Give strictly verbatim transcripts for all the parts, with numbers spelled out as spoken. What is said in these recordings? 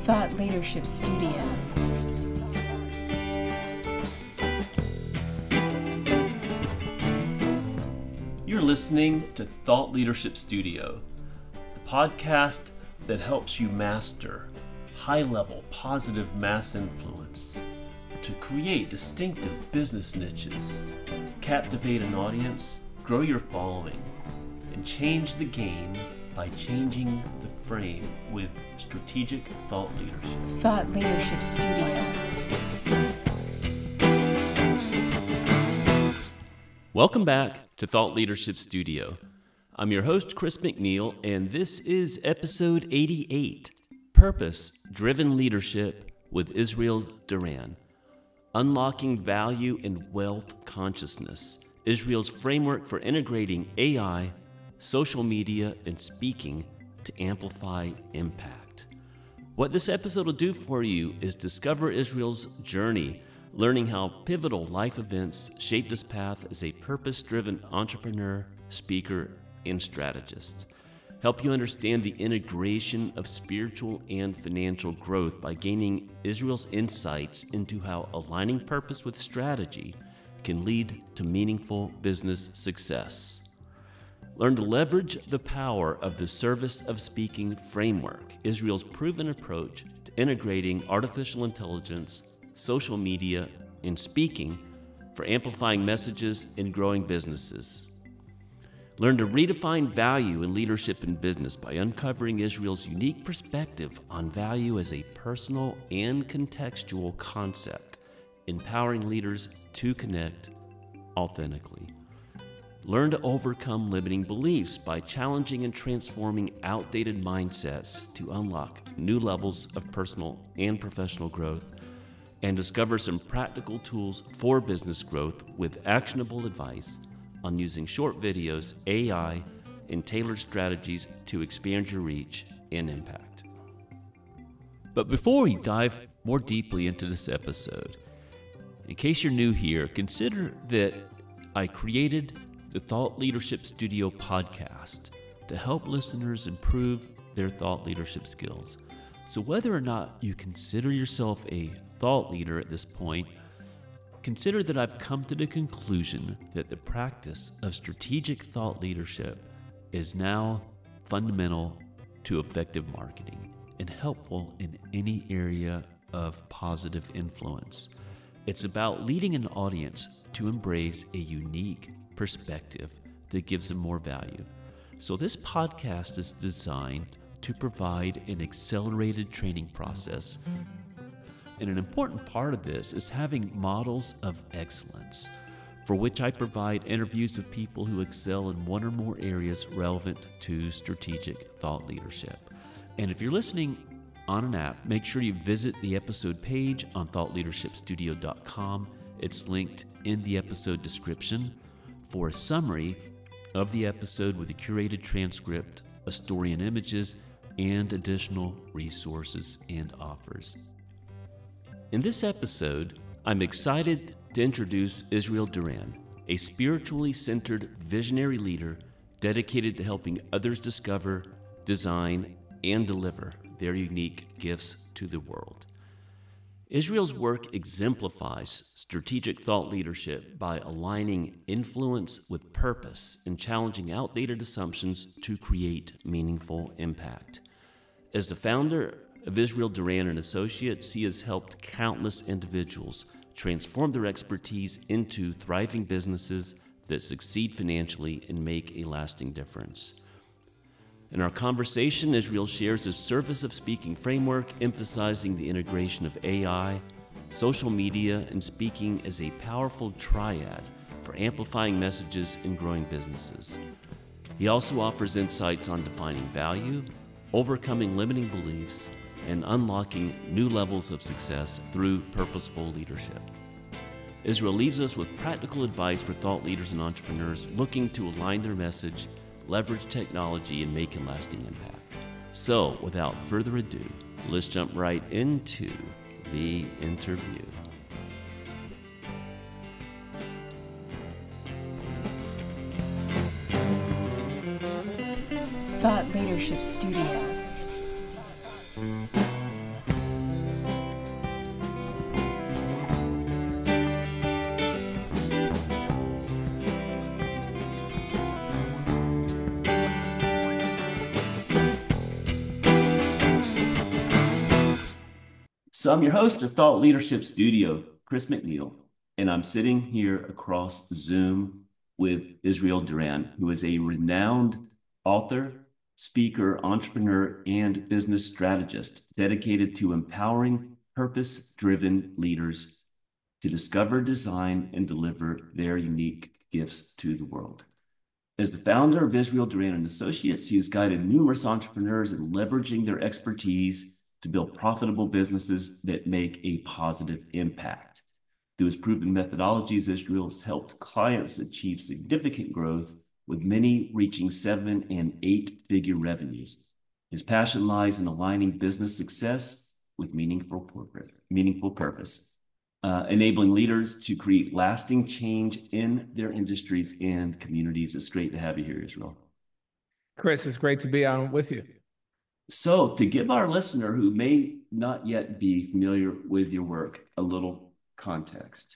Thought Leadership Studio. You're listening to Thought Leadership Studio, the podcast that helps you master high-level positive mass influence to create distinctive business niches, captivate an audience, grow your following, and change the game by changing the frame with strategic thought leadership. Thought Leadership Studio. Welcome back to Thought Leadership Studio. I'm your host, Chris McNeil, and this is episode eighty-eight, Purpose-Driven Leadership with Israel Duran. Unlocking Value in Wealth Consciousness, Israel's framework for integrating A I, social media, and speaking to amplify impact. What this episode will do for you is discover Israel's journey, learning how pivotal life events shaped his path as a purpose-driven entrepreneur, speaker, and strategist. Help you understand the integration of spiritual and financial growth by gaining Israel's insights into how aligning purpose with strategy can lead to meaningful business success. Learn to leverage the power of the Service of Speaking framework, Israel's proven approach to integrating artificial intelligence, social media, and speaking for amplifying messages and growing businesses. Learn to redefine value in leadership and business by uncovering Israel's unique perspective on value as a personal and contextual concept, empowering leaders to connect authentically. Learn to overcome limiting beliefs by challenging and transforming outdated mindsets to unlock new levels of personal and professional growth, and discover some practical tools for business growth with actionable advice on using short videos, A I, and tailored strategies to expand your reach and impact. But before we dive more deeply into this episode, in case you're new here, consider that I created the Thought Leadership Studio podcast to help listeners improve their thought leadership skills. So whether or not you consider yourself a thought leader at this point, consider that I've come to the conclusion that the practice of strategic thought leadership is now fundamental to effective marketing and helpful in any area of positive influence. It's about leading an audience to embrace a unique perspective that gives them more value. So this podcast is designed to provide an accelerated training process. And an important part of this is having models of excellence, for which I provide interviews of people who excel in one or more areas relevant to strategic thought leadership. And if you're listening on an app, make sure you visit the episode page on thought leadership studio dot com. It's linked in the episode description for a summary of the episode with a curated transcript, a story and images, and additional resources and offers. In this episode, I'm excited to introduce Israel Duran, a spiritually centered visionary leader dedicated to helping others discover, design, and deliver their unique gifts to the world. Israel's work exemplifies strategic thought leadership by aligning influence with purpose and challenging outdated assumptions to create meaningful impact. As the founder of Israel Duran and Associates, he has helped countless individuals transform their expertise into thriving businesses that succeed financially and make a lasting difference. In our conversation, Israel shares his Service of Speaking framework, emphasizing the integration of A I, social media, and speaking as a powerful triad for amplifying messages and growing businesses. He also offers insights on defining value, overcoming limiting beliefs, and unlocking new levels of success through purposeful leadership. Israel leaves us with practical advice for thought leaders and entrepreneurs looking to align their message, leverage technology, and make a lasting impact. So, without further ado, let's jump right into the interview. Thought Leadership Studio. So I'm your host of Thought Leadership Studio, Chris McNeil, and I'm sitting here across Zoom with Israel Duran, who is a renowned author, speaker, entrepreneur, and business strategist dedicated to empowering purpose-driven leaders to discover, design, and deliver their unique gifts to the world. As the founder of Israel Duran and Associates, he has guided numerous entrepreneurs in leveraging their expertise to build profitable businesses that make a positive impact. Through his proven methodologies, Israel has helped clients achieve significant growth, with many reaching seven and eight figure revenues. His passion lies in aligning business success with meaningful purpose, meaningful purpose, uh, enabling leaders to create lasting change in their industries and communities. It's great to have you here, Israel. Chris, it's great to be on with you. So, to give our listener who may not yet be familiar with your work a little context,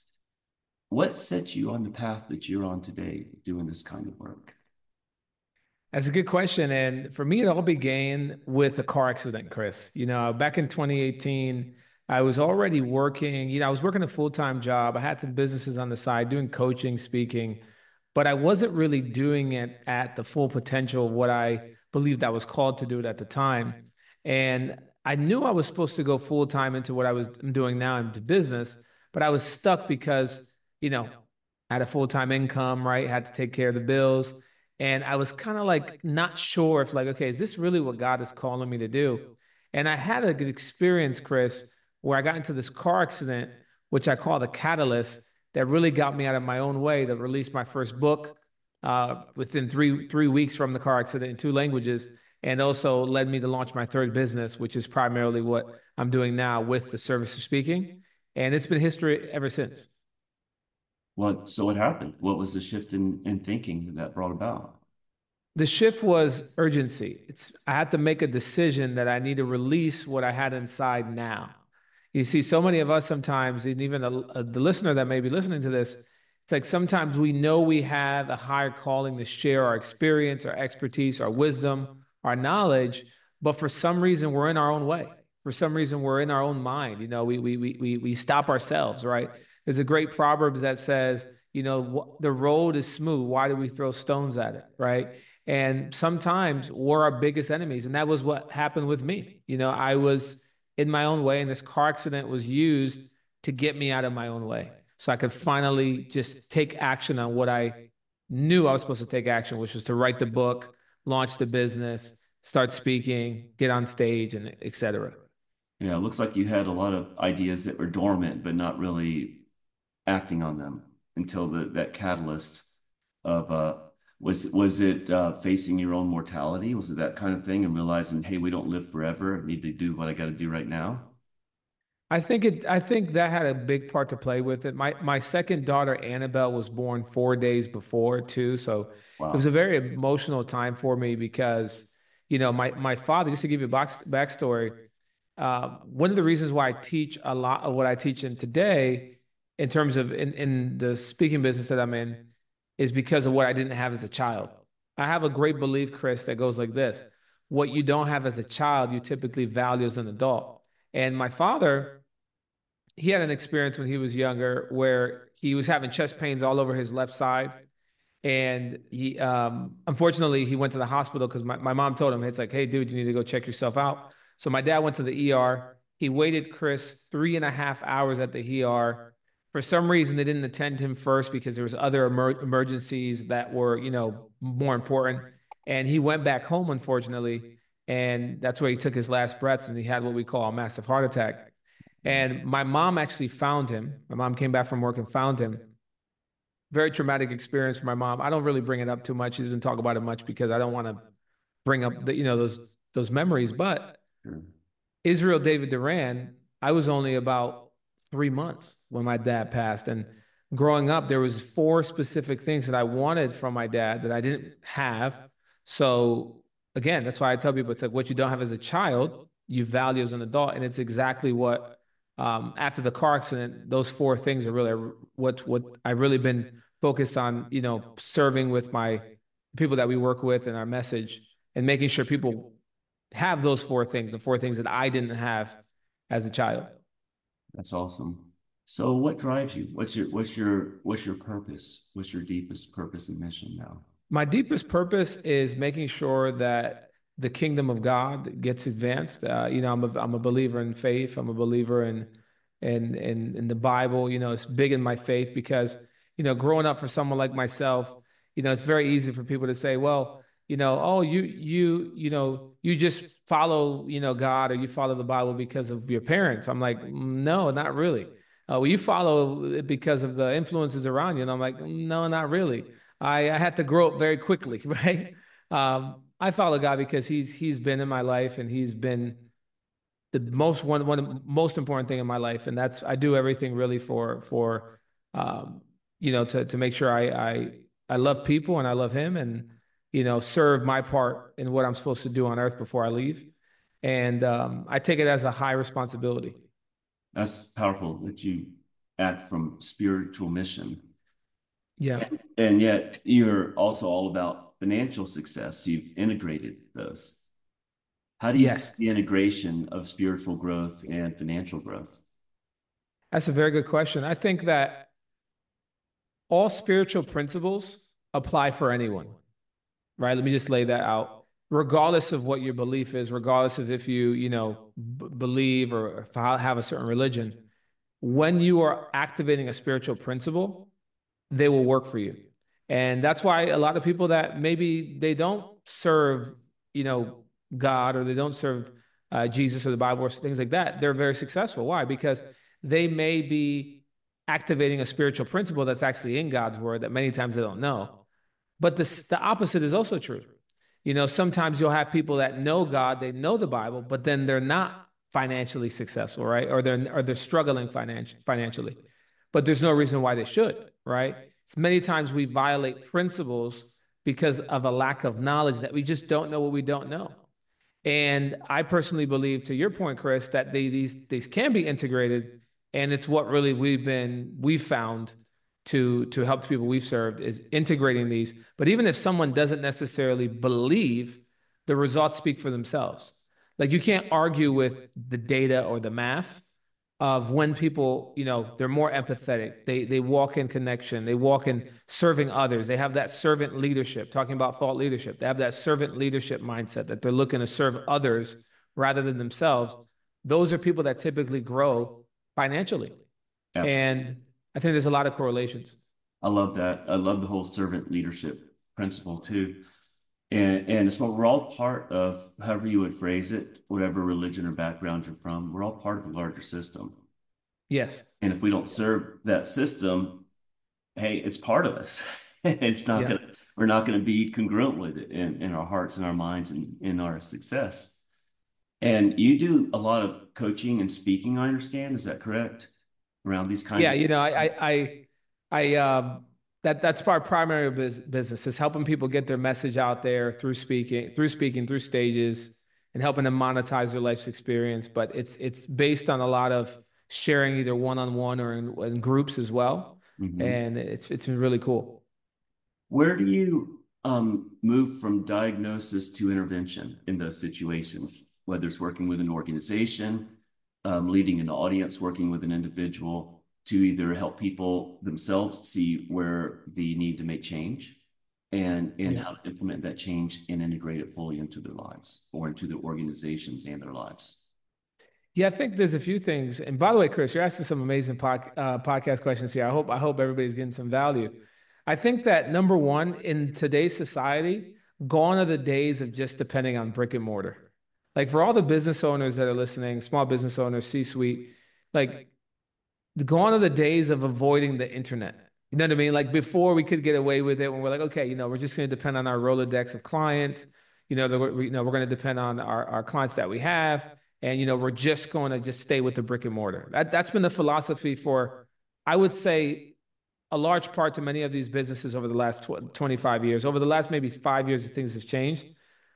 what set you on the path that you're on today doing this kind of work? That's a good question. And for me, it all began with a car accident, Chris. You know, back in twenty eighteen, I was already working, you know, I was working a full-time job. I had some businesses on the side doing coaching, speaking, but I wasn't really doing it at the full potential of what I believed I was called to do it at the time. And I knew I was supposed to go full time into what I was doing now into business, but I was stuck because, you know, I had a full time income, right? Had to take care of the bills. And I was kind of like not sure if, like, okay, is this really what God is calling me to do? And I had a good experience, Chris, where I got into this car accident, which I call the catalyst, that really got me out of my own way to release my first book uh, within three three weeks from the car accident in two languages, and also led me to launch my third business, which is primarily what I'm doing now with the service of speaking. And it's been history ever since. What, so what happened? What was the shift in, in thinking that brought about? The shift was urgency. It's I had to make a decision that I need to release what I had inside now. You see, so many of us sometimes, and even a, a, the listener that may be listening to this, it's like sometimes we know we have a higher calling to share our experience, our expertise, our wisdom, our knowledge, but for some reason we're in our own way. For some reason we're in our own mind. You know, we we we we we stop ourselves, right? There's a great proverb that says, you know, the road is smooth. Why do we throw stones at it, right? And sometimes we're our biggest enemies, and that was what happened with me. You know, I was in my own way, and this car accident was used to get me out of my own way, so I could finally just take action on what I knew I was supposed to take action, which was to write the book, launch the business, start speaking, get on stage, and et cetera. Yeah, it looks like you had a lot of ideas that were dormant, but not really acting on them until the that catalyst of uh was was it uh facing your own mortality? Was it that kind of thing, and realizing, hey, we don't live forever, I need to do what I got to do right now? I think it. I think that had a big part to play with it. My my second daughter Annabelle was born four days before too, so Wow. it was a very emotional time for me because you know my my father. Just to give you a box, backstory, uh, one of the reasons why I teach a lot of what I teach in today, in terms of in in the speaking business that I'm in, is because of what I didn't have as a child. I have a great belief, Chris, that goes like this: what you don't have as a child, you typically value as an adult. And my father, he had an experience when he was younger where he was having chest pains all over his left side. And he, um, unfortunately, he went to the hospital because my, my mom told him, it's like, hey, dude, you need to go check yourself out. So my dad went to the E R. He waited, Chris, three and a half hours at the E R. For some reason, they didn't attend him first because there was other emer- emergencies that were, you know, more important. And he went back home, unfortunately. And that's where he took his last breaths, and he had what we call a massive heart attack. And my mom actually found him. My mom came back from work and found him. Very traumatic experience for my mom. I don't really bring it up too much. She doesn't talk about it much because I don't want to bring up the, you know, those those memories. But Israel David Duran, I was only about three months when my dad passed. And growing up, there was four specific things that I wanted from my dad that I didn't have. So again, that's why I tell people, it's like what you don't have as a child, you value as an adult. And it's exactly what, um, after the car accident, those four things are really what, what I've really been focused on, you know, serving with my people that we work with and our message, and making sure people have those four things, the four things that I didn't have as a child. That's awesome. So what drives you? What's your what's your what's your purpose? What's your deepest purpose and mission now? My deepest purpose is making sure that the kingdom of God gets advanced. Uh, you know, I'm a I'm a believer in faith. I'm a believer in in in in the Bible. You know, it's big in my faith because, you know, growing up for someone like myself, you know, it's very easy for people to say, well, you know, oh, you you you know, you just follow, you know, God or you follow the Bible because of your parents. I'm like, no, not really. Uh, well, you follow it because of the influences around you, and I'm like, no, not really. I, I had to grow up very quickly, right? Um, I follow God because he's he's been in my life and he's been the most one one of the most important thing in my life, and that's I do everything really for for um, you know to to make sure I I I love people and I love him and you know serve my part in what I'm supposed to do on earth before I leave, and um, I take it as a high responsibility. That's powerful that you act from spiritual mission. Yeah. And, and yet you're also all about financial success. You've integrated those. How do you see Yes. the integration of spiritual growth and financial growth? That's a very good question. I think that all spiritual principles apply for anyone, right? Let me just lay that out. Regardless of what your belief is, regardless of if you, you know, b- believe or if I have a certain religion, when you are activating a spiritual principle, they will work for you. And that's why a lot of people that maybe they don't serve, you know, God or they don't serve uh, Jesus or the Bible or things like that, they're very successful. Why? Because they may be activating a spiritual principle that's actually in God's word that many times they don't know. But the, the opposite is also true. You know, sometimes you'll have people that know God, they know the Bible, but then they're not financially successful, right? Or they're or they're struggling financially financially. But there's no reason why they should, right? It's many times we violate principles because of a lack of knowledge that we just don't know what we don't know. And I personally believe, to your point, Chris, that they, these these can be integrated, and it's what really we've been we've found to to help the people we've served is integrating these. But even if someone doesn't necessarily believe, the results speak for themselves. Like you can't argue with the data or the math of when people, you know, they're more empathetic. They they walk in connection. They walk in serving others. They have that servant leadership, talking about thought leadership. They have that servant leadership mindset that they're looking to serve others rather than themselves. Those are people that typically grow financially. Absolutely. And I think there's a lot of correlations. I love that. I love the whole servant leadership principle too. And and it's what we're all part of, however you would phrase it, whatever religion or background you're from, we're all part of the larger system. Yes. And if we don't serve that system, hey, it's part of us. It's not Yeah. gonna, we're not gonna be congruent with it in, in our hearts and our minds and in our success. And you do a lot of coaching and speaking, I understand. Is that correct? Around these kinds Yeah, of you know, I, I, I, I um, that that's our primary bus business is helping people get their message out there through speaking, through speaking, through stages, and helping them monetize their life's experience. But it's it's based on a lot of sharing either one on one or in, in groups as well, Mhm. and it's it's been really cool. Where do you um, move from diagnosis to intervention in those situations, whether it's working with an organization, um, leading an audience, working with an individual to either help people themselves see where the need to make change and, and Yeah. how to implement that change and integrate it fully into their lives or into their organizations and their lives? Yeah, I think there's a few things. And by the way, Chris, you're asking some amazing pod, uh, podcast questions here. I hope I hope everybody's getting some value. I think that number one in today's society, gone are the days of just depending on brick and mortar. Like for all the business owners that are listening, small business owners, C-suite, like gone are the days of avoiding the internet. You know what I mean? Like before, we could get away with it when we're like, okay, you know, we're just going to depend on our Rolodex of clients. You know, the, we, you know, we're going to depend on our, our clients that we have, and you know, we're just going to just stay with the brick and mortar. That that's been the philosophy for, I would say, a large part to many of these businesses over the last tw twenty-five years. Over the last maybe five years, things have changed,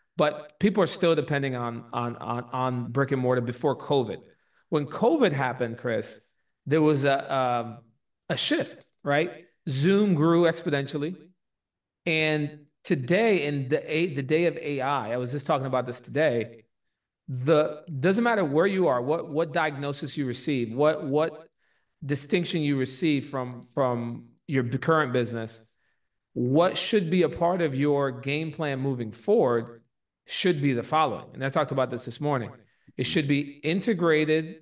but people are still depending on on on on brick and mortar before COVID. When COVID happened, Chris, there was a um, a shift, right? Zoom grew exponentially, and today in the a, the day of A I, I I was just talking about this today. the doesn't matter where you are, what what diagnosis you receive, what what distinction you receive from from your current business, what should be a part of your game plan moving forward should be the following. And I talked about this this morning. It should be integrated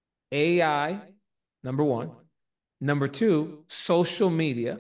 A I, number one. Number two, social media.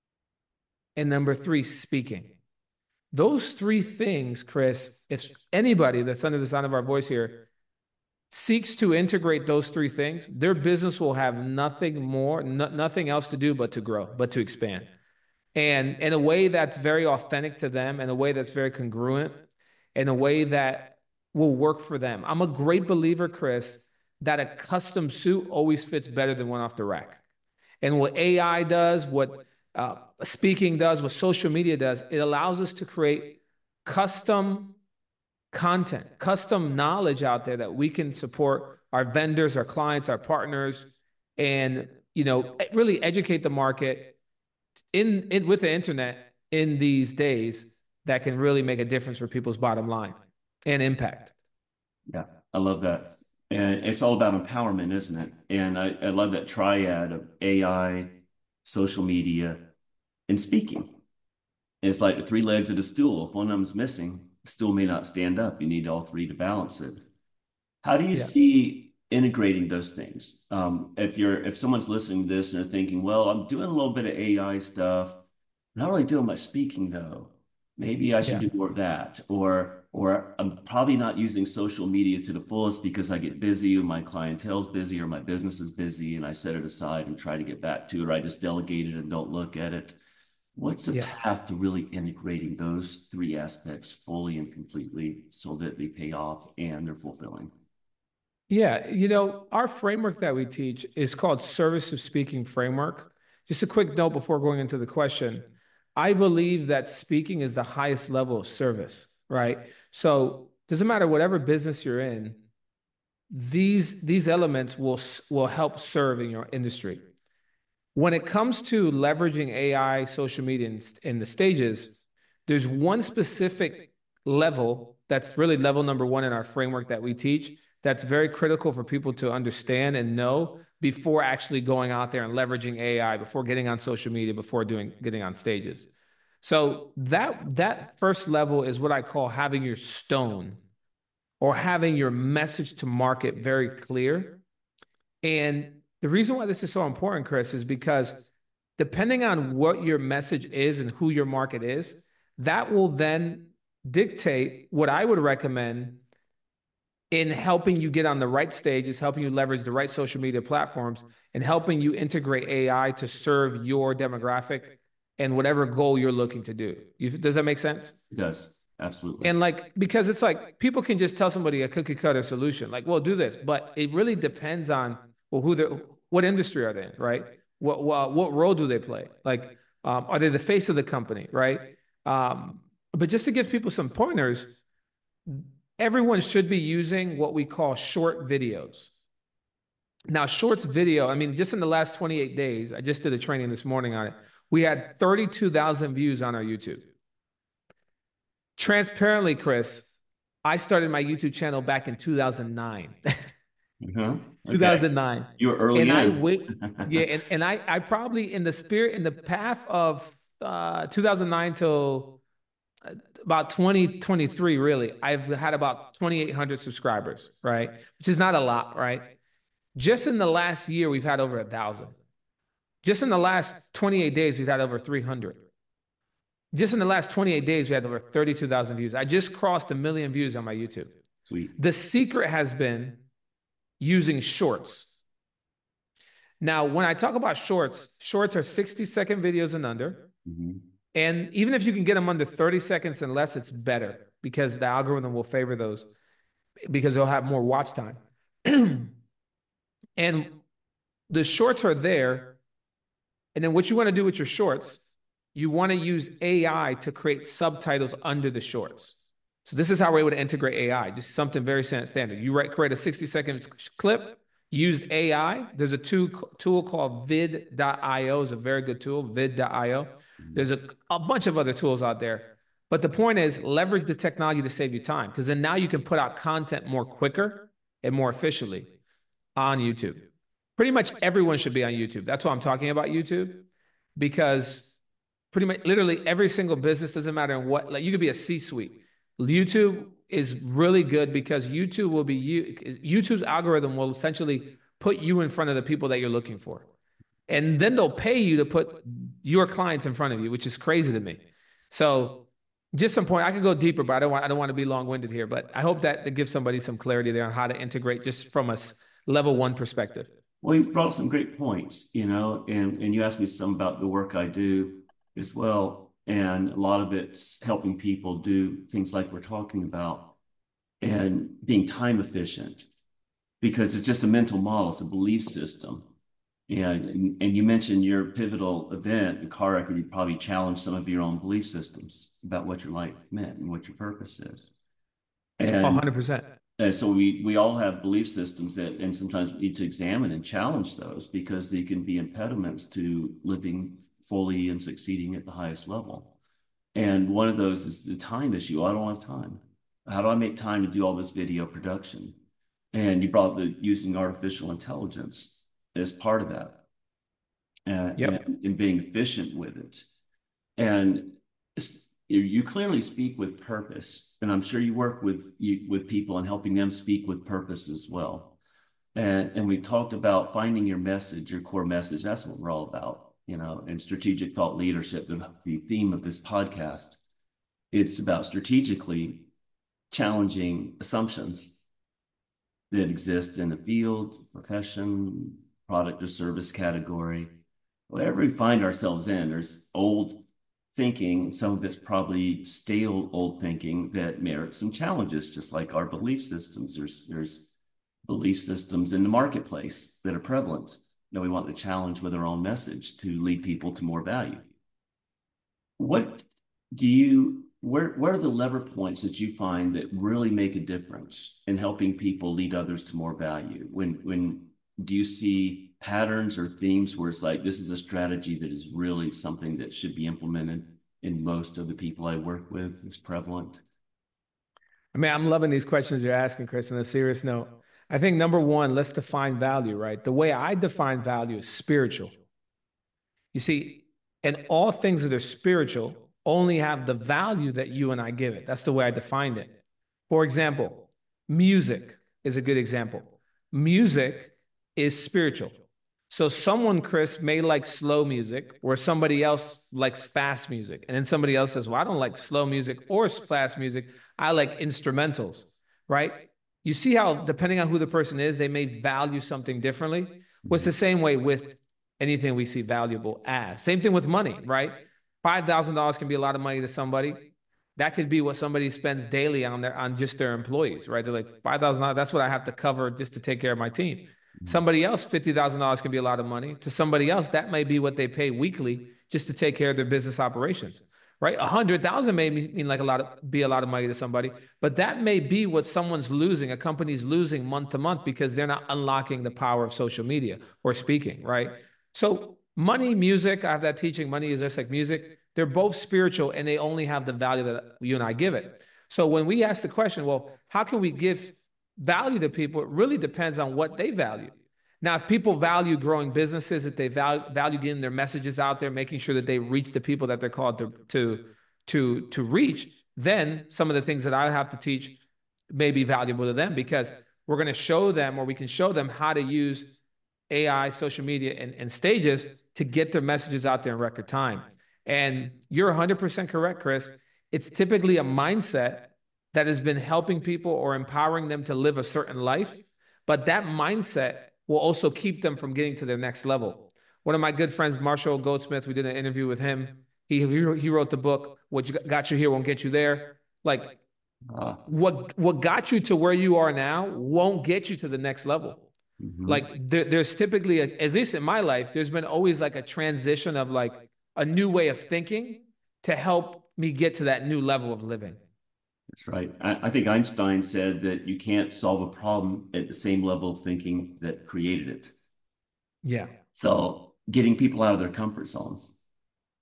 And number three, speaking. Those three things, Chris, if anybody that's under the sound of our voice here seeks to integrate those three things, their business will have nothing more, no, nothing else to do but to grow, but to expand. And in a way that's very authentic to them, in a way that's very congruent, in a way that will work for them. I'm a great believer, Chris, that a custom suit always fits better than one off the rack. And what A I does, what uh, speaking does, what social media does, it allows us to create custom content, custom knowledge out there that we can support our vendors, our clients, our partners, and, you know, really educate the market in, in with the internet in these days that can really make a difference for people's bottom line and impact. Yeah, I love that. And it's all about empowerment, isn't it? And I, I love that triad of A I, social media, and speaking. It's like the three legs of the stool. If one of them's missing, the stool may not stand up. You need all three to balance it. How do you yeah. see integrating those things? Um, if you're if someone's listening to this and they're thinking, well, I'm doing a little bit of A I stuff, not really doing much speaking though. Maybe I should yeah. do more of that. Or or I'm probably not using social media to the fullest because I get busy or my clientele's busy or my business is busy and I set it aside and try to get back to it, or I just delegate it and don't look at it. What's the yeah. path to really integrating those three aspects fully and completely so that they pay off and they're fulfilling? Yeah, you know, our framework that we teach is called Service of Speaking Framework. Just a quick note before going into the question. I believe that speaking is the highest level of service, right? So doesn't matter whatever business you're in, these, these elements will, will help serve in your industry. When it comes to leveraging A I, social media in, in the stages, there's one specific level that's really level number one in our framework that we teach that's very critical for people to understand and know before actually going out there and leveraging A I, before getting on social media, before doing getting on stages. So that, that first level is what I call having your stone or having your message to market very clear. And the reason why this is so important, Chris, is because depending on what your message is and who your market is, that will then dictate what I would recommend in helping you get on the right stages, helping you leverage the right social media platforms, and helping you integrate A I to serve your demographic and whatever goal you're looking to do. You, does that make sense? It does. Absolutely. And like, because it's like, people can just tell somebody a cookie cutter solution, like, well, do this, but it really depends on, well, who they're, what industry are they in, right? What, what, what role do they play? Like, um, are they the face of the company, right? Um, but just to give people some pointers, everyone should be using what we call short videos. Now, shorts video, I mean, just in the last twenty-eight days, I just did a training this morning on it. We had thirty-two thousand views on our YouTube. Transparently, Chris, I started my YouTube channel back in two thousand nine. Mm-hmm. Okay. two thousand nine. You were early and in. I wait, yeah, and, and I, I probably in the spirit, in the path of uh, two thousand nine till about twenty twenty-three, really, I've had about twenty-eight hundred subscribers, right? Which is not a lot, right? Just in the last year, we've had over a thousand. Just in the last twenty-eight days, we've had over three hundred. Just in the last twenty-eight days, we had over thirty-two thousand views. I just crossed a million views on my YouTube. Sweet. The secret has been using shorts. Now, when I talk about shorts, shorts are sixty second videos and under. Mm-hmm. And even if you can get them under thirty seconds and less, it's better because the algorithm will favor those because they'll have more watch time. And the shorts are there. And then what you want to do with your shorts, you want to use A I to create subtitles under the shorts. So this is how we would integrate A I, just something very standard. You write, create a sixty second clip, used A I. There's a tool, tool called vid dot i o. It's a very good tool, vid dot i o. There's a, a bunch of other tools out there. But the point is, leverage the technology to save you time, because then now you can put out content more quicker and more efficiently on YouTube. Pretty much everyone should be on YouTube. That's why I'm talking about YouTube, because pretty much literally every single business, doesn't matter what, like you could be a C-suite. YouTube is really good because YouTube will be, YouTube's algorithm will essentially put you in front of the people that you're looking for. And then they'll pay you to put your clients in front of you, which is crazy to me. So just some point, I could go deeper, but I don't want, I don't want to be long-winded here, but I hope that, that gives somebody some clarity there on how to integrate just from a level one perspective. Well, you brought some great points, you know, and, and you asked me some about the work I do as well. And a lot of it's helping people do things like we're talking about and being time efficient, because it's just a mental model. It's a belief system. And, and you mentioned your pivotal event, the car wreck, you probably challenged some of your own belief systems about what your life meant and what your purpose is. And one hundred percent. And so we we all have belief systems that, and sometimes we need to examine and challenge those, because they can be impediments to living fully and succeeding at the highest level. And one of those is the time issue. I don't have time. How do I make time to do all this video production? And you brought the using artificial intelligence as part of that, uh, yep. and, and being efficient with it. And you clearly speak with purpose, and I'm sure you work with you, with people and helping them speak with purpose as well. And, and we talked about finding your message, your core message. That's what we're all about, you know, and strategic thought leadership, the, the theme of this podcast. It's about strategically challenging assumptions that exist in the field, profession, product or service category. Whatever we find ourselves in, there's old thinking, some of it's probably stale old thinking that merits some challenges, just like our belief systems. There's, there's belief systems in the marketplace that are prevalent that we want to challenge with our own message to lead people to more value. What do you, where, where are the lever points that you find that really make a difference in helping people lead others to more value? When, when do you see patterns or themes where it's like, this is a strategy that is really something that should be implemented in most of the people I work with, is prevalent? I mean, I'm loving these questions you're asking, Chris, on a serious note. I think number one, let's define value, right? The way I define value is spiritual. You see, and all things that are spiritual only have the value that you and I give it. That's the way I defined it. For example, music is a good example. Music is spiritual. So someone, Chris, may like slow music, where somebody else likes fast music. And then somebody else says, well, I don't like slow music or fast music. I like instrumentals, right? You see how, depending on who the person is, they may value something differently. Well, it's the same way with anything we see valuable as. Same thing with money, right? five thousand dollars can be a lot of money to somebody. That could be what somebody spends daily on their, on just their employees, right? They're like, five thousand dollars, that's what I have to cover just to take care of my team. Somebody else, fifty thousand dollars can be a lot of money. To somebody else, that may be what they pay weekly just to take care of their business operations, right? one hundred thousand dollars may mean like a lot of, be a lot of money to somebody, but that may be what someone's losing, a company's losing month to month because they're not unlocking the power of social media or speaking, right? So money, music, I have that teaching, money is just like music. They're both spiritual and they only have the value that you and I give it. So when we ask the question, well, how can we give value to people? It really depends on what they value. Now, if people value growing businesses, if they value, value getting their messages out there, making sure that they reach the people that they're called to, to, to, to reach, then some of the things that I have to teach may be valuable to them, because we're going to show them, or we can show them how to use A I, social media, and, and stages to get their messages out there in record time. And you're one hundred percent correct, Chris. It's typically a mindset that has been helping people or empowering them to live a certain life, but that mindset will also keep them from getting to their next level. One of my good friends, Marshall Goldsmith, we did an interview with him. He, he wrote the book, What Got You Here Won't Get You There. Like, uh, what, what got you to where you are now won't get you to the next level. Mm-hmm. Like, there, there's typically, a, at least in my life, there's been always like a transition of like a new way of thinking to help me get to that new level of living. That's right. I, I think Einstein said that you can't solve a problem at the same level of thinking that created it. Yeah. So getting people out of their comfort zones.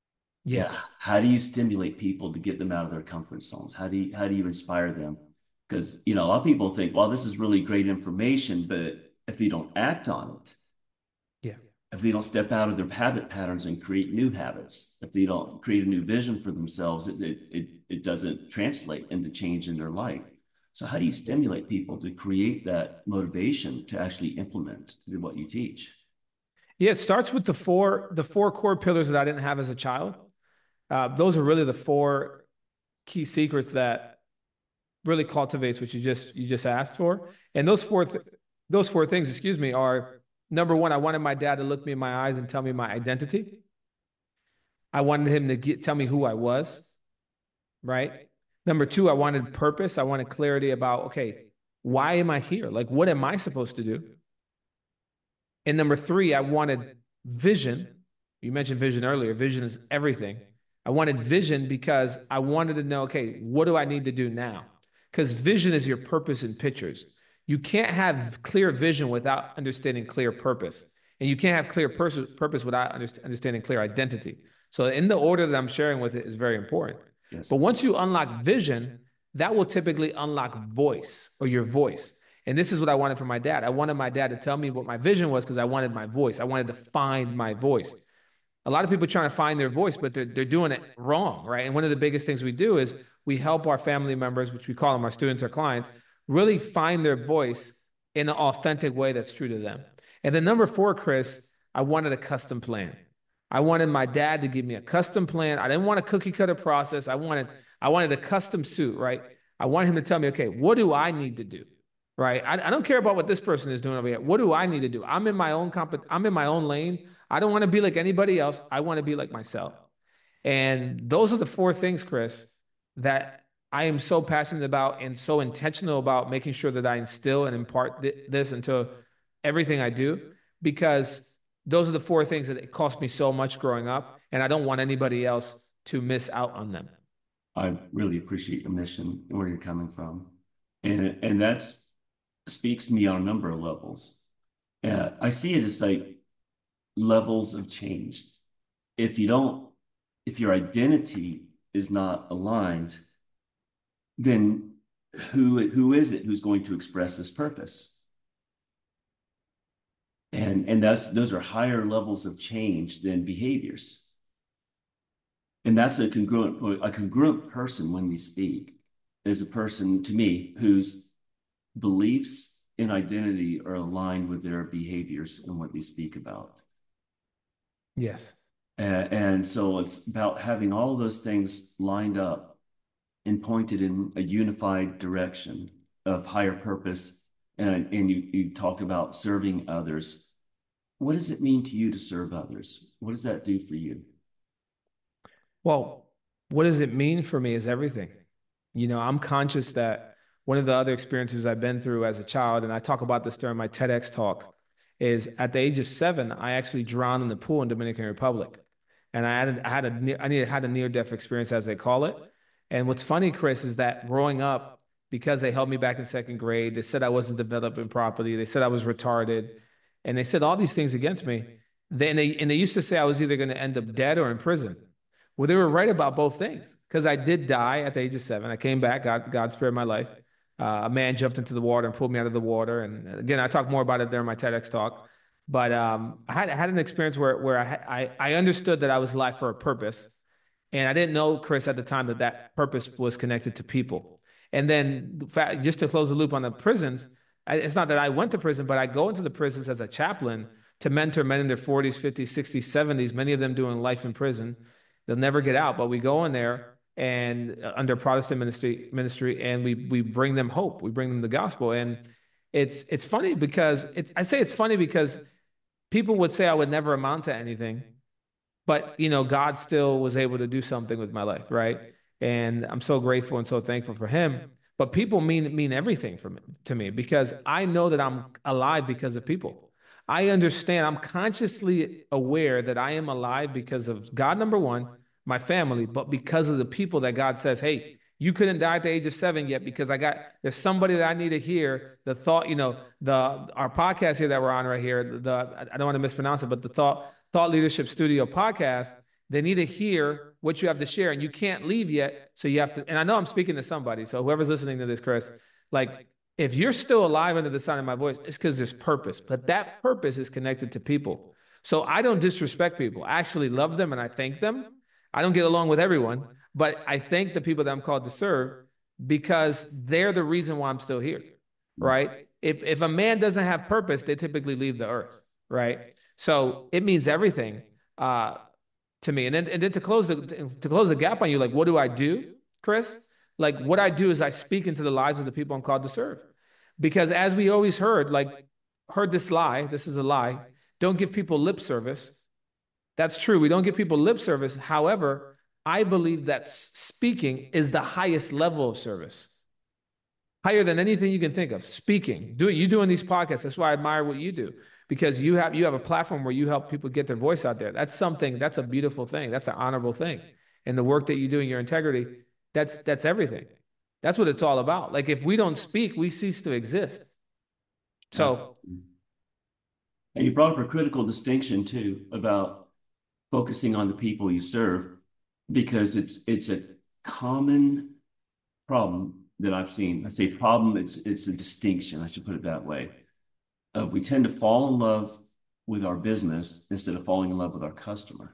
Yeah. Yes. How do you stimulate people to get them out of their comfort zones? How do you how do you inspire them? Because you know, a lot of people think, well, this is really great information, but if they don't act on it, Yeah. if they don't step out of their habit patterns and create new habits, if they don't create a new vision for themselves, it it it, it doesn't translate into change in their life. So how do you stimulate people to create that motivation to actually implement what you teach? Yeah, it starts with the four the four core pillars that I didn't have as a child. Uh, those are really the four key secrets that really cultivates what you just you just asked for. And those four th- those four things, excuse me, are number one, I wanted my dad to look me in my eyes and tell me my identity. I wanted him to get, tell me who I was, right? Number two, I wanted purpose. I wanted clarity about, okay, why am I here? Like, what am I supposed to do? And number three, I wanted vision. You mentioned vision earlier. Vision is everything. I wanted vision because I wanted to know, okay, what do I need to do now? Because vision is your purpose in pictures. You can't have clear vision without understanding clear purpose. And you can't have clear pers- purpose without underst- understanding clear identity. So in the order that I'm sharing with it is very important. Yes. But once you unlock vision, that will typically unlock voice or your voice. And this is what I wanted from my dad. I wanted my dad to tell me what my vision was because I wanted my voice. I wanted to find my voice. A lot of people are trying to find their voice, but they're, they're doing it wrong, right? And one of the biggest things we do is we help our family members, which we call them our students or clients, really find their voice in an authentic way that's true to them. And then number four, Chris, I wanted a custom plan. I wanted my dad to give me a custom plan. I didn't want a cookie cutter process. I wanted, I wanted a custom suit, right? I wanted him to tell me, okay, what do I need to do? Right. I, I don't care about what this person is doing over here. What do I need to do? I'm in my own comp- I'm in my own lane. I don't want to be like anybody else. I want to be like myself. And those are the four things, Chris, that I am so passionate about and so intentional about making sure that I instill and impart th- this into everything I do, because those are the four things that it cost me so much growing up. And I don't want anybody else to miss out on them. I really appreciate your mission and where you're coming from. And and that's speaks to me on a number of levels. Uh, I see it as like levels of change. If you don't, if your identity is not aligned, then who who is it who's going to express this purpose? And and that's those are higher levels of change than behaviors. And that's a congruent a congruent person when we speak is a person to me whose beliefs and identity are aligned with their behaviors and what they speak about. Yes. Uh, and so it's about having all of those things lined up and pointed in a unified direction of higher purpose. And, and you, you talked about serving others. What does it mean to you to serve others? What does that do for you? Well, what does it mean for me is everything. You know, I'm conscious that one of the other experiences I've been through as a child, and I talk about this during my TEDx talk, is at the age of seven, I actually drowned in the pool in Dominican Republic. And I had a, I had a near, I needed, had a near-death experience, as they call it. And what's funny, Chris, is that growing up, because they held me back in second grade, they said I wasn't developing properly, they said I was retarded, and they said all these things against me. They, and, they, and they used to say I was either going to end up dead or in prison. Well, they were right about both things, because I did die at the age of seven. I came back. God, God spared my life. Uh, a man jumped into the water and pulled me out of the water. And again, I talk more about it during my TEDx talk. But um, I, had, I had an experience where, where I, I, I understood that I was alive for a purpose. And I didn't know, Chris, at the time that that purpose was connected to people. And then just to close the loop on the prisons, it's not that I went to prison, but I go into the prisons as a chaplain to mentor men in their forties, fifties, sixties, seventies, many of them doing life in prison. They'll never get out, but we go in there and uh, under Protestant ministry, ministry, and we we bring them hope. We bring them the gospel, and it's it's funny because it, I say it's funny because people would say I would never amount to anything, but you know, God still was able to do something with my life, right? And I'm so grateful and so thankful for Him. But people mean mean everything for me, to me, because I know that I'm alive because of people. I understand. I'm consciously aware that I am alive because of God, number one, my family, but because of the people that God says, hey, you couldn't die at the age of seven yet because I got, there's somebody that I need to hear the thought, you know, the, our podcast here that we're on right here, the, I don't want to mispronounce it, but the thought, Thought Leadership Studio podcast They need to hear what you have to share, and you can't leave yet. So you have to, and I know I'm speaking to somebody. So whoever's listening to this, Chris, like if you're still alive under the sound of my voice, it's because there's purpose, but that purpose is connected to people. So I don't disrespect people. I actually love them and I thank them. I don't get along with everyone, but I thank the people that I'm called to serve because they're the reason why I'm still here, right? If, if a man doesn't have purpose, they typically leave the earth, right? So it means everything uh, to me. And then, and then to close the, to close the gap on you, like, what do I do, Chris? Like what I do is I speak into the lives of the people I'm called to serve. Because as we always heard, like heard this lie, this is a lie. Don't give people lip service. That's true. We don't give people lip service. However, I believe that speaking is the highest level of service. Higher than anything you can think of. Speaking. Do you doing these podcasts. That's why I admire what you do. Because you have you have a platform where you help people get their voice out there. That's something, that's a beautiful thing. That's an honorable thing. And the work that you do in your integrity, that's that's everything. That's what it's all about. Like if we don't speak, we cease to exist. So and you brought up a critical distinction too about focusing on the people you serve, because it's it's a common problem that I've seen. I say problem, it's it's a distinction, I should put it that way. Of we tend to fall in love with our business instead of falling in love with our customer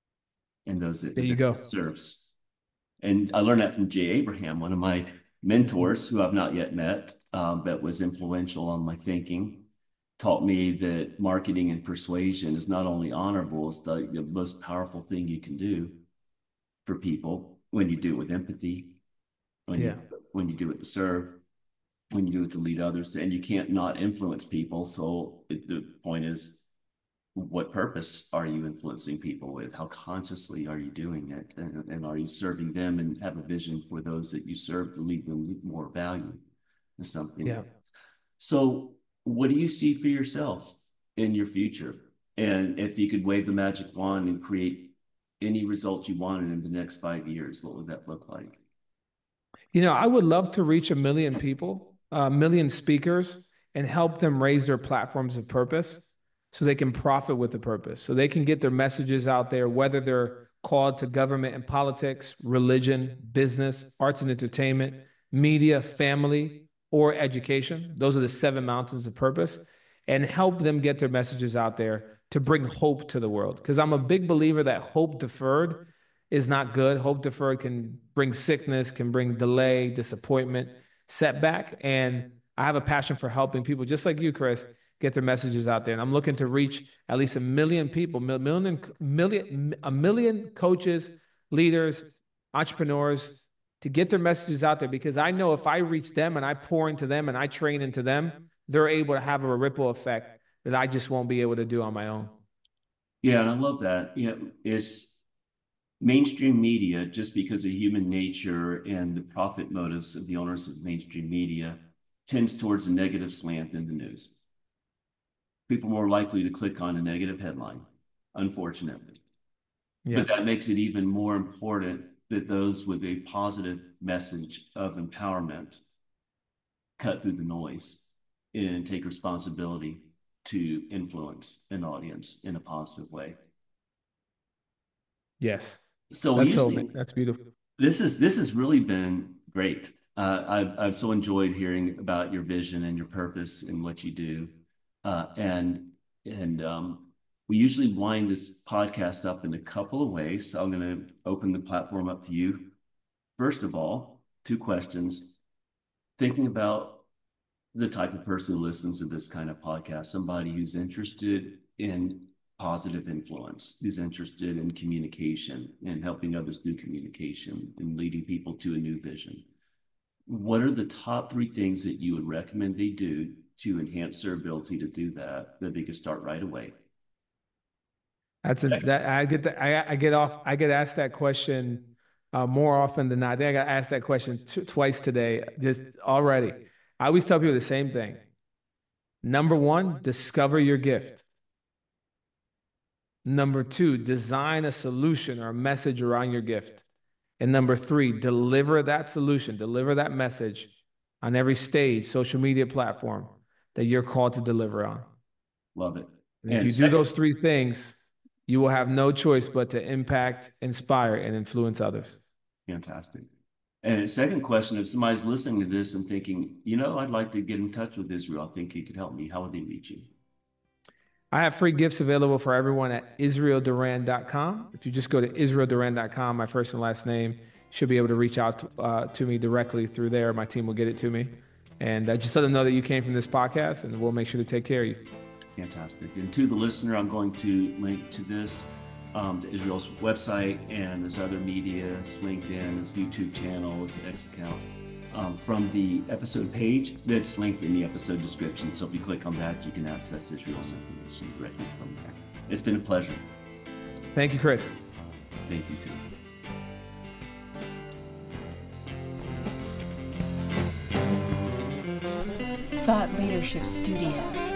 and those that there you go. serves. And I learned that from Jay Abraham, one of my mentors who I've not yet met, um, but was influential on my thinking, taught me that marketing and persuasion is not only honorable, it's the, the most powerful thing you can do for people when you do it with empathy, when, yeah. you, when you do it to serve, when you do it to lead others, and you can't not influence people. So it, the point is, what purpose are you influencing people with? How consciously are you doing it? And, and are you serving them and have a vision for those that you serve to lead them more value or something? Yeah. So what do you see for yourself in your future? And if you could wave the magic wand and create any results you wanted in the next five years, what would that look like? You know, I would love to reach a million people, a million speakers, and help them raise their platforms of purpose so they can profit with the purpose, so they can get their messages out there, whether they're called to government and politics, religion, business, arts and entertainment, media, family, or education. Those are the seven mountains of purpose, and help them get their messages out there to bring hope to the world. Because I'm a big believer that hope deferred is not good. Hope deferred can bring sickness, can bring delay, disappointment, setback. And I have a passion for helping people just like you, Chris, get their messages out there. And I'm looking to reach at least a million people, million, million, a million coaches, leaders, entrepreneurs, to get their messages out there, because I know if I reach them and I pour into them and I train into them, they're able to have a ripple effect that I just won't be able to do on my own. Yeah, and I love that. You know, it's mainstream media, just because of human nature and the profit motives of the owners of mainstream media, tends towards a negative slant in the news. People are more likely to click on a negative headline, unfortunately. Yeah. But that makes it even more important that those with a positive message of empowerment cut through the noise and take responsibility to influence an audience in a positive way. Yes. So that's so that's beautiful. This is this has really been great. Uh, I've I've so enjoyed hearing about your vision and your purpose and what you do, uh, and and um, we usually wind this podcast up in a couple of ways. So I'm going to open the platform up to you. First of all, two questions. Thinking about the type of person who listens to this kind of podcast, somebody who's interested in positive influence, who's interested in communication and helping others do communication and leading people to a new vision. What are the top three things that you would recommend they do to enhance their ability to do that, that they could start right away? That's a, that I get the, I, I get off I get asked that question uh, more often than not. I think I got asked that question t- twice today, just already. I always tell people the same thing. Number one, discover your gift. Number two, design a solution or a message around your gift. And number three, deliver that solution, deliver that message on every stage, social media platform that you're called to deliver on. Love it. And if you do those three things, you will have no choice but to impact, inspire, and influence others. Fantastic. And a second question, if somebody's listening to this and thinking, you know, I'd like to get in touch with Israel, I think he could help me, how would they reach you? I have free gifts available for everyone at israel duran dot com. If you just go to israel duran dot com, my first and last name, should be able to reach out to, uh, to me directly through there. My team will get it to me. And uh, just let them know that you came from this podcast, and we'll make sure to take care of you. Fantastic. And to the listener, I'm going to link to this, um, to Israel's website and his other media, his LinkedIn, his YouTube channel, his X account, um, from the episode page that's linked in the episode description. So if you click on that, you can access Israel's information directly from there. It's been a pleasure. Thank you, Chris. Thank you, too. Thought Leadership Studio.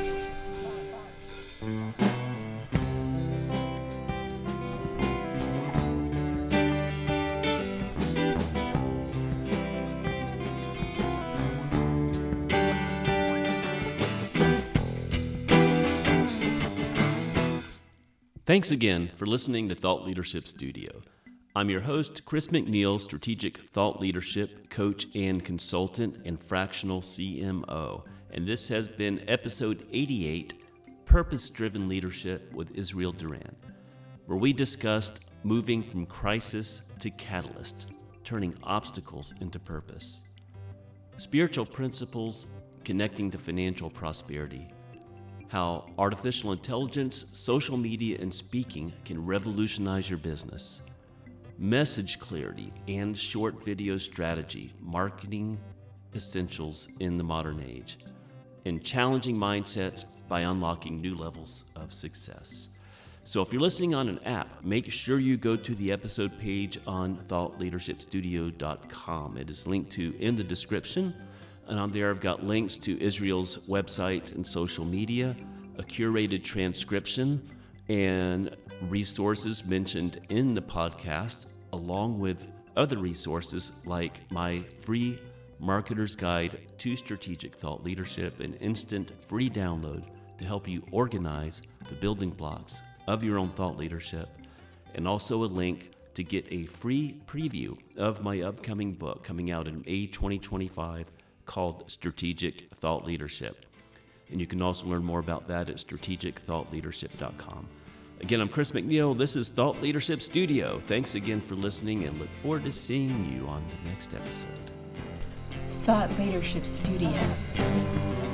Thanks again for listening to Thought Leadership Studio. I'm your host, Chris McNeil, Strategic Thought Leadership Coach and Consultant and Fractional C M O. And this has been episode eighty-eight, Purpose-Driven Leadership with Israel Duran, where we discussed moving from crisis to catalyst, turning obstacles into purpose. Spiritual principles connecting to financial prosperity. How artificial intelligence, social media, and speaking can revolutionize your business. Message clarity and short video strategy, marketing essentials in the modern age, and challenging mindsets by unlocking new levels of success. So if you're listening on an app, make sure you go to the episode page on thought leadership studio dot com. It is linked to in the description. And on there, I've got links to Israel's website and social media, a curated transcription, and resources mentioned in the podcast, along with other resources like my free Marketer's Guide to Strategic Thought Leadership, an instant free download to help you organize the building blocks of your own thought leadership, and also a link to get a free preview of my upcoming book coming out in May twenty twenty-five, called Strategic Thought Leadership. And you can also learn more about that at strategic thought leadership dot com. Again, I'm Chris McNeil. This is Thought Leadership Studio. Thanks again for listening, and look forward to seeing you on the next episode. Thought Leadership Studio.